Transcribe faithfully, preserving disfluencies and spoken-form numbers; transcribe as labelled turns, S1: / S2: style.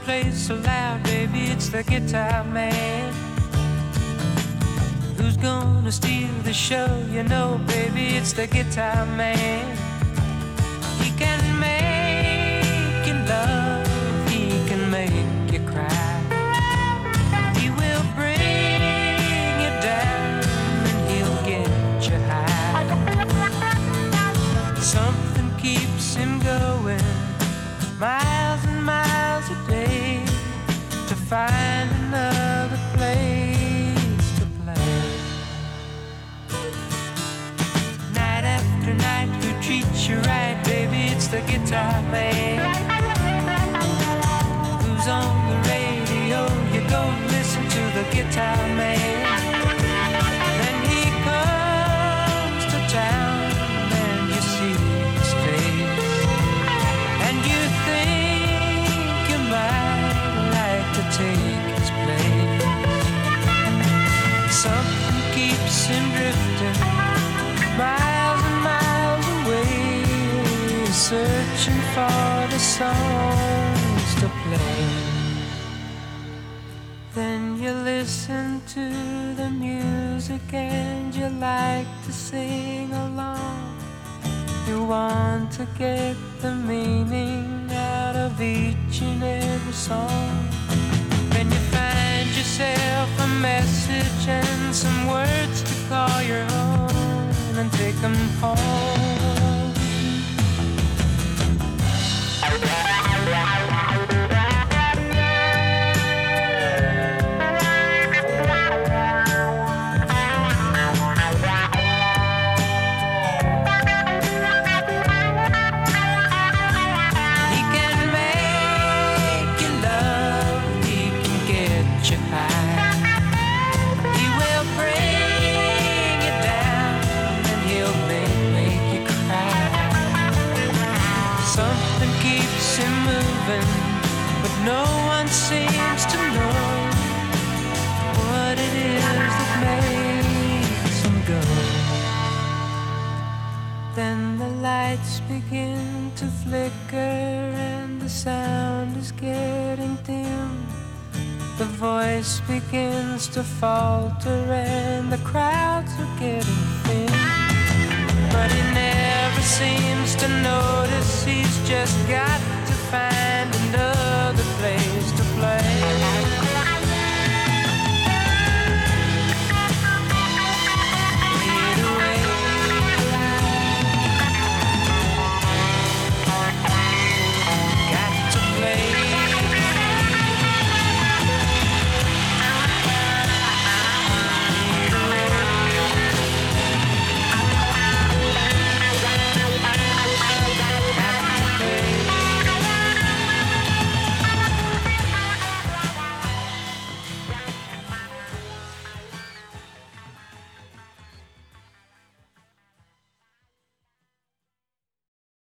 S1: plays so loud, baby, it's the guitar man. Who's gonna steal the show? You know, baby, it's the guitar man. He can make you love, he can make you cry. He will bring you down and he'll get you high. Something keeps him going miles and miles a day to find another place to play. Night after night, who treats you right, baby, it's the guitar man. Who's on the radio? You go listen to the guitar man. Then he comes to town and you see his face, and you think you might like to take his place. Something keeps him drifting miles and miles away, searching for the songs to play. Then you listen to the music and you like to sing along. You want to get the meaning out of each and every song. Then you find yourself a message and some words to call your own and take them home. But no one seems to know what it is that makes them go. Then the lights begin to flicker and the sound is getting dim. The voice begins to falter and the crowds are getting thin. But he never seems to notice, he's just got to find another place